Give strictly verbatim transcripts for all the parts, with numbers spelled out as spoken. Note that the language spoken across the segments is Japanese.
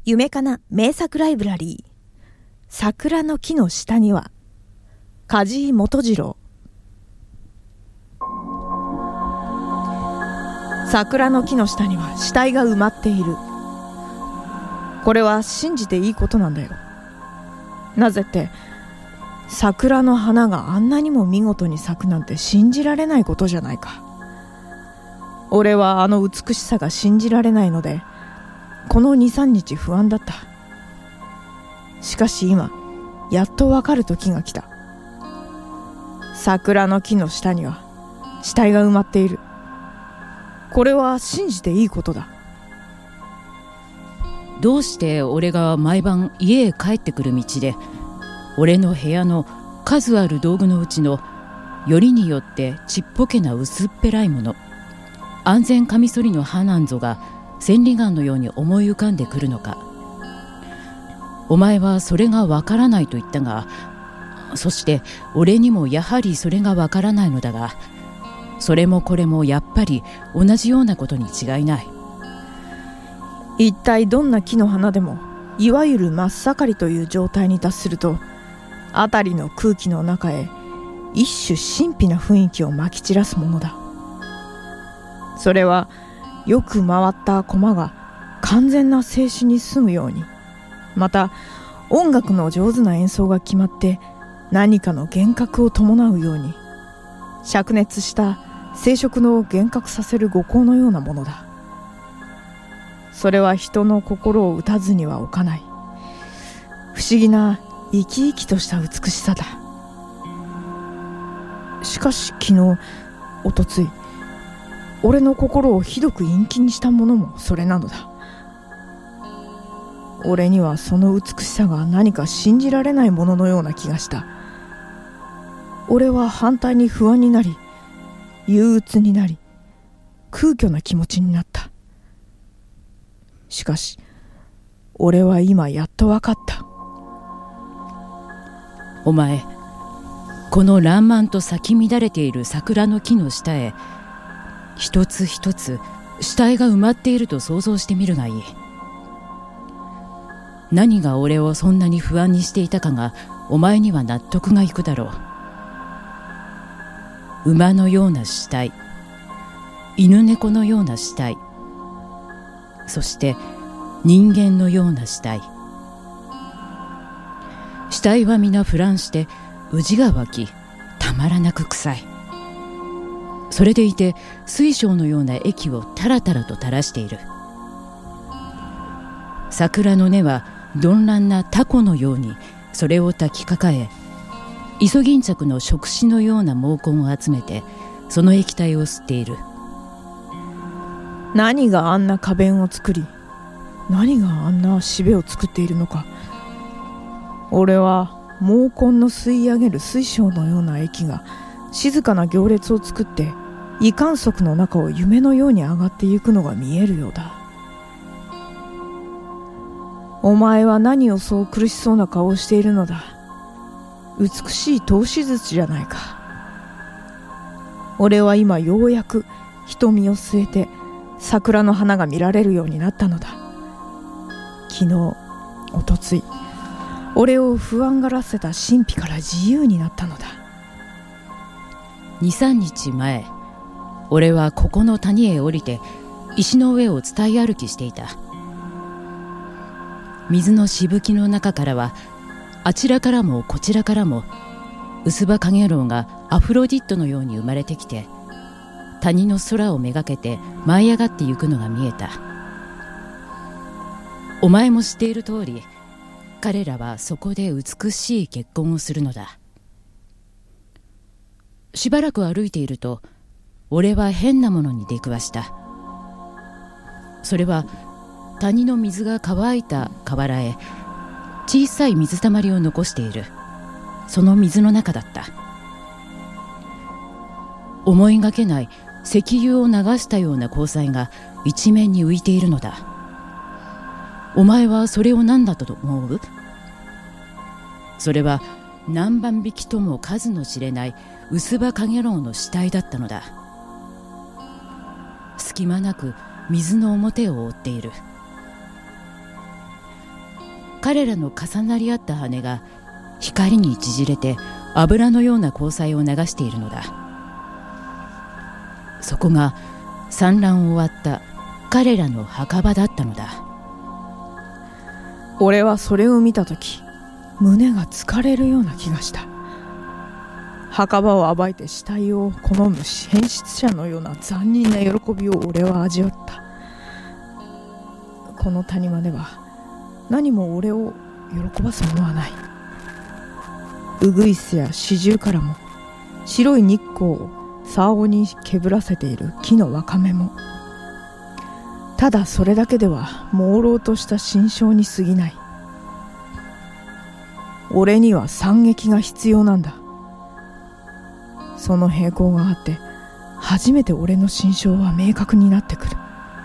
夢かな名作ライブラリー。桜の木の下には梶井元次郎。桜の木の下には死体が埋まっている。これは信じていいことなんだよ。なぜって、桜の花があんなにも見事に咲くなんて信じられないことじゃないか。俺はあの美しさが信じられないので、この にさんにち不安だった。しかし今、やっとわかる時が来た。桜の木の下には死体が埋まっている。これは信じていいことだ。 どうして俺が毎晩家へ帰ってくる道で、俺の部屋の数ある道具のうちのよりによってちっぽけな薄っぺらいもの、安全カミソリの刃なんぞが千里眼のように思い浮かんでくるのか。お前はそれがわからないと言ったが、そして俺にもやはりそれがわからないのだが、それもこれもやっぱり同じようなことに違いない。 一体どんな木の花でも、いわゆる真っ盛りという状態に達すると、辺りの空気の中へ一種神秘な雰囲気をまき散らすものだ。それはよく回った駒が完全な静止に進むように、また音楽の上手な演奏が決まって何かの幻覚を伴うように、灼熱した生殖の幻覚させる五光のようなものだ。それは人の心を打たずには置かない不思議な生き生きとした美しさだ。しかし昨日、おとつい、俺の心をひどく陰気にしたものもそれなのだ。俺にはその美しさが何か信じられないもののような気がした。俺は反対に不安になり、憂鬱になり、空虚な気持ちになった。しかし俺は今やっと分かった。 お前、この爛漫と咲き乱れている桜の木の下へ、一つ一つ死体が埋まっていると想像してみるがいい。何が俺をそんなに不安にしていたかがお前には納得がいくだろう。馬のような死体、犬猫のような死体、そして人間のような死体。死体は皆腐乱して宇治が湧き、たまらなく臭い。それでいて水晶のような液をタラタラと垂らしている。桜の根は鈍乱なタコのようにそれを抱きかかえ、イソギンチャクの触手のような毛根を集めてその液体を吸っている。 何があんな花弁を作り、何があんなしべを作っているのか。俺は毛根の吸い上げる水晶のような液が静かな行列を作って異観測の中を夢のように上がってゆくのが見えるようだ。お前は何をそう苦しそうな顔をしているのだ。美しい透視術じゃないか。俺は今ようやく瞳を据えて桜の花が見られるようになったのだ。昨日、おとつい、俺を不安がらせた神秘から自由になったのだ。 にさんにちまえ、俺はここの谷へ降りて石の上を伝い歩きしていた。水のしぶきの中からは、あちらからもこちらからも薄葉影楼がアフロディットのように生まれてきて、谷の空をめがけて舞い上がってゆくのが見えた。お前も知っている通り、彼らはそこで美しい結婚をするのだ。しばらく歩いていると、俺は変なものに出くわした。それは谷の水が乾いた河原へ小さい水たまりを残している。その水の中だった。思いがけない石油を流したような光彩が一面に浮いているのだ。お前はそれを何だと思う？それは何万匹とも数の知れない薄葉かげろうの死体だったのだ。隙間なく水の表を覆っている。 彼らの重なり合った羽が光に縮れて油のような光彩を流しているのだ。そこが産卵を終わった彼らの墓場だったのだ。 俺はそれを見たとき、胸が疲れるような気がした。墓場を暴いて死体を好む変質者のような残忍な喜びを俺は味わった。この谷間では何も俺を喜ばすものはない。ウグイスやシジュウカラも、白い日光を竿にけぶらせている木のわかめも、ただそれだけでは朦朧とした心象に過ぎない。俺には惨劇が必要なんだ。その並行があって初めて俺の心象は明確になってくる。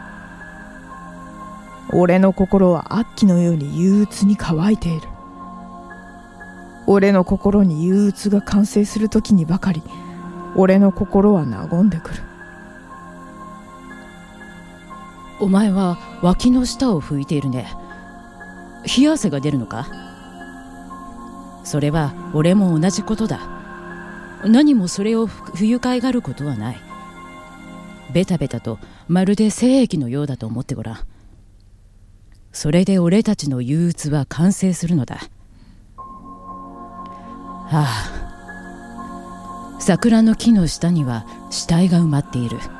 俺の心は秋のように憂鬱に乾いている。俺の心に憂鬱が完成するときにばかり俺の心は和んでくる。 お前は脇の下を拭いているね。冷や汗が出るのか？それは俺も同じことだ。何もそれを不愉快がることはない。ベタベタとまるで精液のようだと思ってごらん。それで俺たちの憂鬱は完成するのだ。ああ、桜の木の下には死体が埋まっている。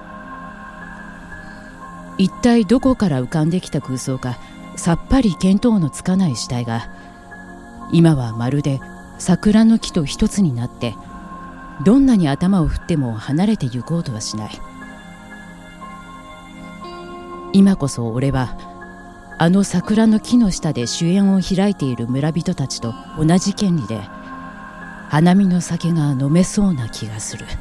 一体どこから浮かんできた空想かさっぱり見当のつかない死体が、今はまるで桜の木と一つになって、どんなに頭を振っても離れて行こうとはしない。今こそ俺はあの桜の木の下で酒宴を開いている村人たちと同じ権利で花見の酒が飲めそうな気がする。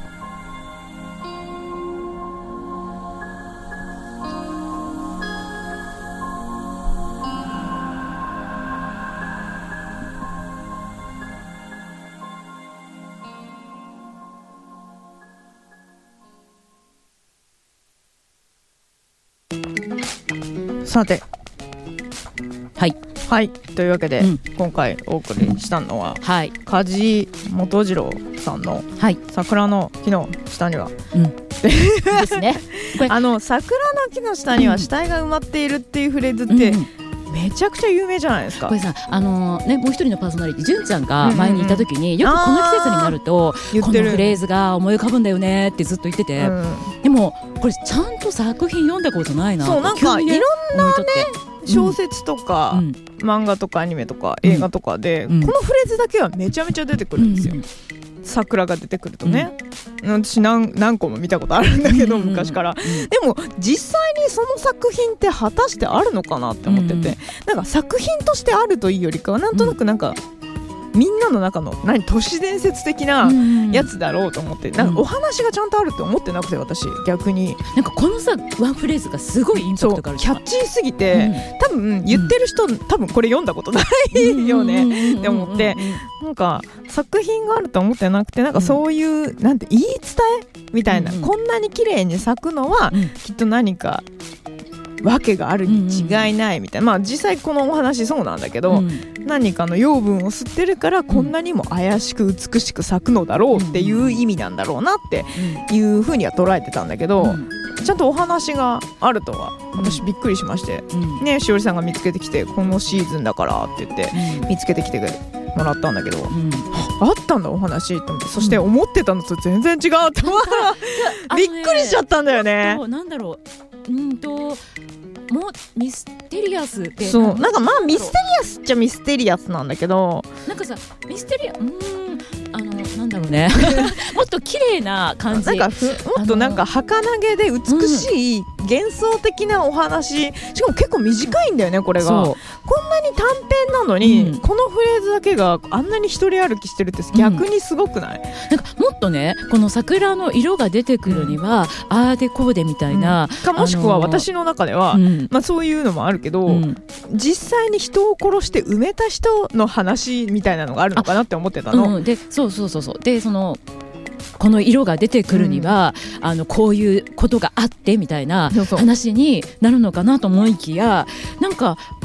さて、 はいはい、というわけで、うん、今回お送りしたのは、はい、梶本次郎さんの、はい、桜の木の下には、うん、 ですね。 これあの桜の木の下には死体が埋まっているっていうフレーズって、うん、めちゃくちゃ有名じゃないですか。 これさ、あのーね、もう一人のパーソナリティ純ちゃんが前にいた時に、うんうんうん、よくこの季節になるとこのフレーズが思い浮かぶんだよねってずっと言ってて、うん、でもこれちゃんと作品読んだことないな。 そう、なんかいろんなね小説とか、うん、漫画とかアニメとか映画とかで、うん、このフレーズだけはめちゃめちゃ出てくるんですよ、うん、桜が出てくるとね、うん、私 何, 何個も見たことあるんだけど、うん、昔から、うん、でも実際にその作品って果たしてあるのかなって思ってて、うん、なんか作品としてあるというよりかはなんとなくなんか、うん、みんなの中の何都市伝説的なやつだろうと思って、うん、なんかお話がちゃんとあるって思ってなくて、私逆になんかこのさワンフレーズがすごいインパクトがある。 キャッチーすぎて、うん、多分言ってる人、うん、多分これ読んだことないよねって思って、なんか作品があると思ってなくて、なんかそういう、うん、なんて言い伝えみたいな、うん、こんなに綺麗に咲くのは、うん、きっと何かわけがあるに違いないみたいな、まあ実際このお話そうなんだけど、うん、何かの養分を吸ってるからこんなにも怪しく美しく咲くのだろうっていう意味なんだろうなっていう風には捉えてたんだけど、うん、ちゃんとお話があるとは私びっくりしまして、うん、ね、しおりさんが見つけてきてこのシーズンだからって言って見つけてきてもらったんだけど、うん、あったんだお話って思って、そして思ってたのと全然違うと思うびっくりしちゃったんだよね。 なんだろう、うんともうミステリアスって、 そうなんかまあミステリアスっちゃミステリアスなんだけど、 なんかさミステリアうーんあのなんだろうねもっと綺麗な感じ、 なんかふもっとなんか儚げで美しい幻想的なお話、うん、しかも結構短いんだよねこれが。こんなに短編なのに、うん、このフレーズだけがあんなに一人歩きしてるって逆にすごくない、 うん、なんかもっとねこの桜の色が出てくるには、うん、あーでこうでみたいな、 うん、かもしくは私の中では、うんまあ、そういうのもあるけど、うん、実際に人を殺して埋めた人の話みたいなのがあるのかなって思ってたの、 うん、でそうそうそうそうでそのこの色が出てくるには、うん、あのこういうことがあってみたいな話になるのかなと思いきや、なんか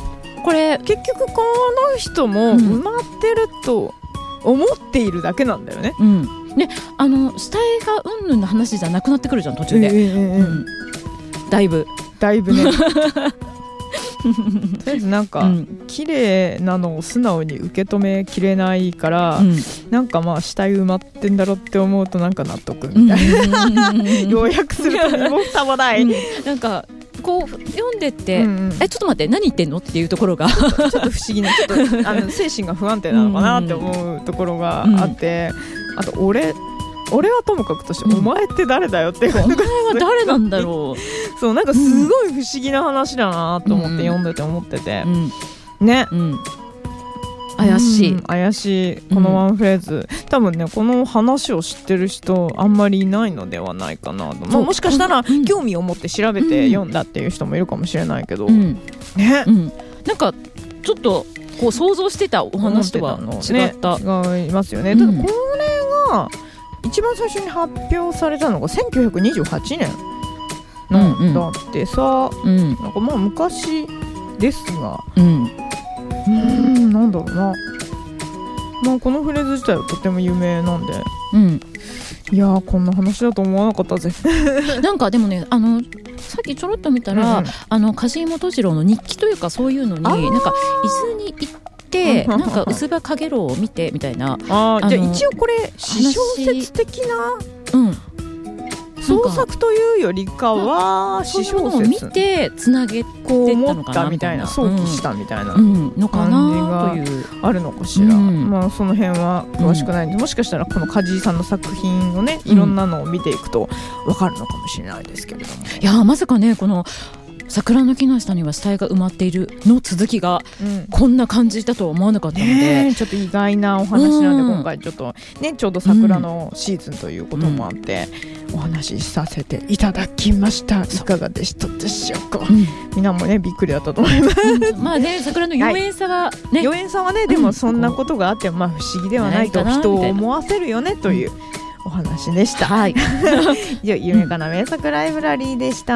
これ結局この人も埋まってると思っているだけなんだよね、 うん、であの死体がうんぬんの話じゃなくなってくるじゃん途中で、えーうん、だいぶだいぶねとりあえずなんか、うん、綺麗なのを素直に受け止めきれないから、うん、なんかまあ死体埋まってんだろって思うとなんか納得みたいな、うん、要約すると身も蓋もない、うん、 なんかこう読んでって、うんうん、えちょっと待って何言ってんのっていうところがちょっと不思議なちょっとあの精神が不安定なのかなって思うところがあって、うん、あと俺俺はともかくとして、うん、お前って誰だよっていう、 お前は誰なんだろうそうなんかすごい不思議な話だなと思って読んでて思ってて、うんうん、ね、うん、 怪しい、 うん、怪しいこのワンフレーズ、うん、多分ねこの話を知ってる人あんまりいないのではないかなと、まあ、もしかしたら興味を持って調べて読んだっていう人もいるかもしれないけど、うん、ね、 うん、なんかちょっとこう想像してたお話とは違った、 ね、違いますよね、うん、ただこれが一番最初に発表されたのがせんきゅうひゃくにじゅうはちねんなんだってさ、うん、なんかまあ昔ですが、うん、うーんなんだろうな、まあ、このフレーズ自体はとても有名なんで、うん、いやーこんな話だと思わなかったぜなんかでもねあのさっきちょろっと見たら、うん、あの梶井基次郎の日記というかそういうのになんか伊豆に行ってなんか薄葉かげろうを見てみたいな、 ああじゃあ一応これ私小説的な、うん、創作というよりかは私小説を見てつなげてったのかなみたいな、想起したみたいなのかなというあるのかしら、うん、まあその辺は詳しくないんで、うん、もしかしたらこの梶井さんの作品をねいろんなのを見ていくと分かるのかもしれないですけれども、 いやまさかねこの桜の木の下には死体が埋まっているの続きがこんな感じだとは思わなかったので、 ね、ちょっと意外なお話なんで、うん、今回ちょっとねちょうど桜のシーズンということもあって、うん、お話しさせていただきました。いかがでしたでしょうか、うん、みんなもねびっくりだったと思います、うん、 まあね桜の妖艶さはね、 妖艶さはねでもそんなことがあってもまあ不思議ではないと人を思わせるよねというお話でした、はい、以上夢かな名作ライブラリーでした。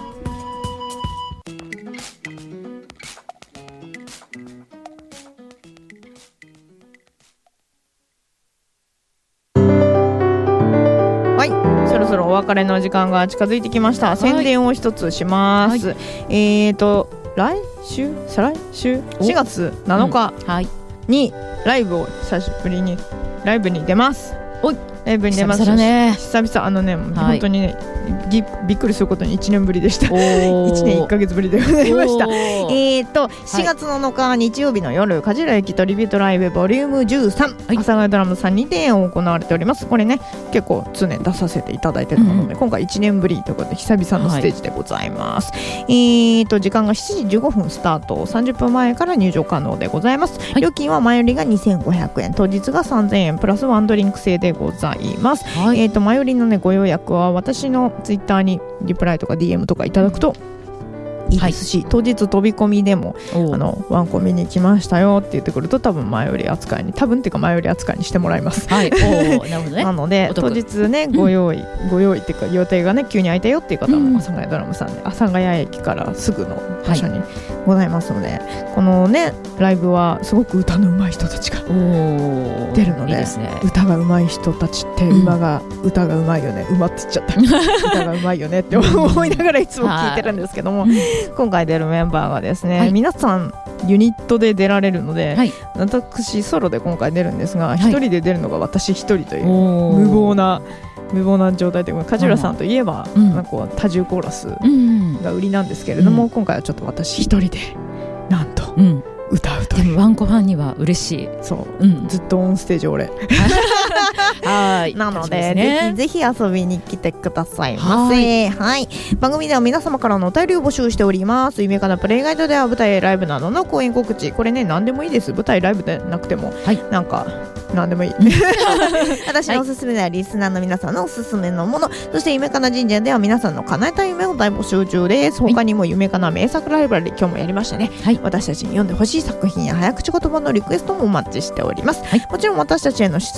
そろお別れの時間が近づいてきました。宣伝を一つします、はい、えーと来週再来週しがつなのかにライブを久しぶりにライブに出ます。おいライブに出ます。久々ね久々あのね、はい、本当にねびっくりすることにいちねんぶりでした。いちねんいっかげつぶりでございました。えーとしがつなのか日曜日の夜梶浦駅トリビュートライブボリュームじゅうさん、はい、阿佐ヶ谷ドラムさんにて行われております。これね結構常に出させていただいているので、うん、今回いちねんぶりということで久々のステージでございます、はい、えーと時間がしちじじゅうごふんスタート、さんじゅっぷんまえから入場可能でございます、はい、料金は前売りがにせんごひゃくえん、当日がさんぜんえんプラスワンドリンク制でございます、はい、えーと前売りの、ね、ご予約は私のツイッターにリプライとか ディーエム とかいただくといいですし、はい、当日飛び込みでもあのワンコ見に来ましたよって言ってくると多分前売り扱いに多分っていうか前売り扱いにしてもらいます、はい、おなるほどね、なので当日ねご用意、うん、ご用意っていうか予定がね急に空いたよっていう方も、うん、阿佐ヶ谷ドラムさんで阿佐ヶ谷駅からすぐの場所にございますので、はい、このねライブはすごく歌の上手い人たちが出るので、いいですね、歌が上手い人たちって馬が、うん、歌が上手いよね馬って言っちゃった歌が上手いよねって思いながらいつも聞いてるんですけども、今回出るメンバーがですね、はい、皆さんユニットで出られるので、はい、私ソロで今回出るんですが、はい、一人で出るのが私一人という無謀な無謀な状態で、梶浦さんといえば、うん、なんかこう多重コーラスが売りなんですけれども、うん、今回はちょっと私一人でなんと、うん、歌うという。でもワンコファンには嬉しい。 そう、うん、ずっとオンステージ俺はいなので、ね、ぜひぜひ遊びに来てくださいませ。はい、はい、番組では皆様からのお便りを募集しております。夢かなプレイガイドでは舞台ライブなどの公演告知、これね何でもいいです。舞台ライブでなくても、はい、なんか何でもいい私のおすすめではリスナーの皆さんのおすすめのもの、はい、そして夢かな神社では皆さんの叶えたい夢を大募集中です。他にも夢かな名作ライブラリ今日もやりましたね、はい、私たちに読んでほしい作品や早口言葉のリクエストもお待ちしております、はい、もちろん私たちへの質問や番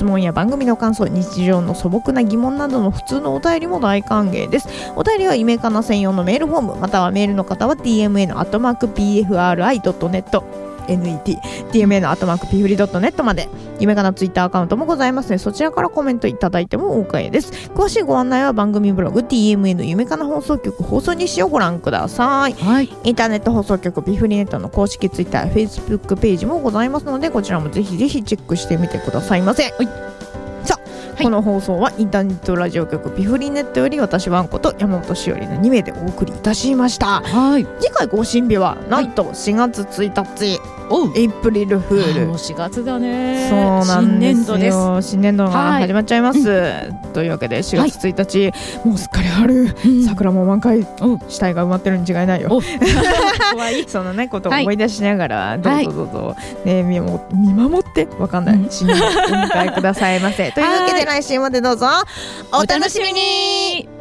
番組の感想、日常の素朴な疑問などの普通のお便りも大歓迎です。お便りは夢かな専用のメールフォーム、またはメールの方は ティーエムエヌ アットマーク ピーエフアールアイ ドットネットネット ティーエムエヌ アットマーク ピーフリー ドットネット まで、夢かなツイッターアカウントもございますので、そちらからコメントいただいても OK です。詳しいご案内は番組ブログ ティーエムエヌ 夢かな放送局放送日誌をご覧ください。 はい、 インターネット放送局ピーフリーネットの公式ツイッター、フェイスブックページもございますので、こちらもぜひぜひチェックしてみてくださいませ。はい、さあ、はい、この放送はインターネットラジオ局ピフリーネットより私ワンコと山本しおりのに名でお送りいたしました。 はい、 次回更新日はなんとしがつついたち、エイプリルフール。 もうしがつだね。 そうなんですよ。新年度です。新年度が始まっちゃいます、はい、というわけでしがつついたち、はい、もうすっかり春、うん、桜も満開、死体が埋まってるに違いないよ怖いそのねことを思い出しながら、はい、どうぞどうぞ、ね、見守ってわかんない、うん、新年度お迎えくださいませというわけで来週までどうぞお楽しみに。